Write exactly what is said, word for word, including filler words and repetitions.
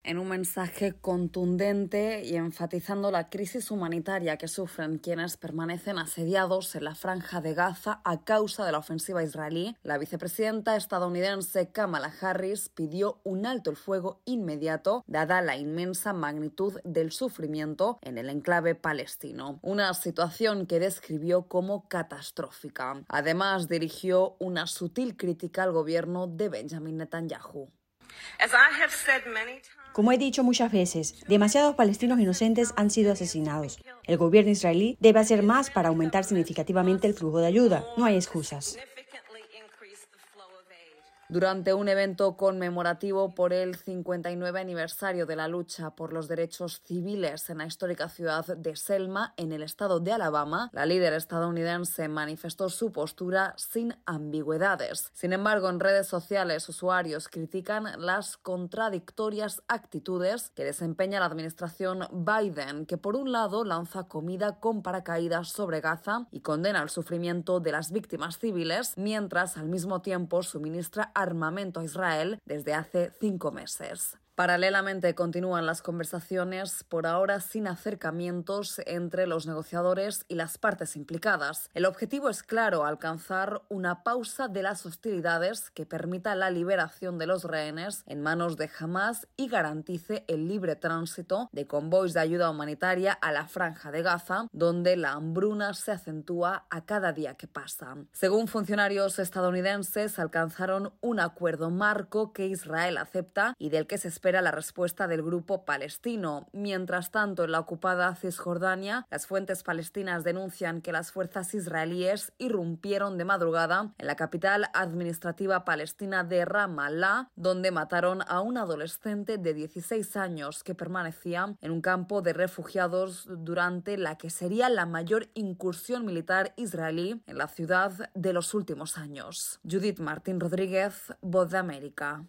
En un mensaje contundente y enfatizando la crisis humanitaria que sufren quienes permanecen asediados en la Franja de Gaza a causa de la ofensiva israelí, la vicepresidenta estadounidense Kamala Harris pidió un alto el fuego inmediato, dada la inmensa magnitud del sufrimiento en el enclave palestino. Una situación que describió como catastrófica. Además, dirigió una sutil crítica al gobierno de Benjamin Netanyahu. Como he dicho muchas veces, demasiados palestinos inocentes han sido asesinados. El gobierno israelí debe hacer más para aumentar significativamente el flujo de ayuda. No hay excusas. Durante un evento conmemorativo por el cincuenta y nueve aniversario de la lucha por los derechos civiles en la histórica ciudad de Selma, en el estado de Alabama, la líder estadounidense manifestó su postura sin ambigüedades. Sin embargo, en redes sociales, usuarios critican las contradictorias actitudes que desempeña la administración Biden, que por un lado lanza comida con paracaídas sobre Gaza y condena el sufrimiento de las víctimas civiles, mientras al mismo tiempo suministra armamento a Israel desde hace cinco meses. Paralelamente continúan las conversaciones, por ahora sin acercamientos entre los negociadores y las partes implicadas. El objetivo es claro: alcanzar una pausa de las hostilidades que permita la liberación de los rehenes en manos de Hamás y garantice el libre tránsito de convoys de ayuda humanitaria a la Franja de Gaza, donde la hambruna se acentúa a cada día que pasa. Según funcionarios estadounidenses, alcanzaron un acuerdo marco que Israel acepta y del que se espera la respuesta del grupo palestino. Mientras tanto, en la ocupada Cisjordania, las fuentes palestinas denuncian que las fuerzas israelíes irrumpieron de madrugada en la capital administrativa palestina de Ramallah, donde mataron a un adolescente de dieciséis años que permanecía en un campo de refugiados durante la que sería la mayor incursión militar israelí en la ciudad de los últimos años. Judith Martín Rodríguez, Voz de América.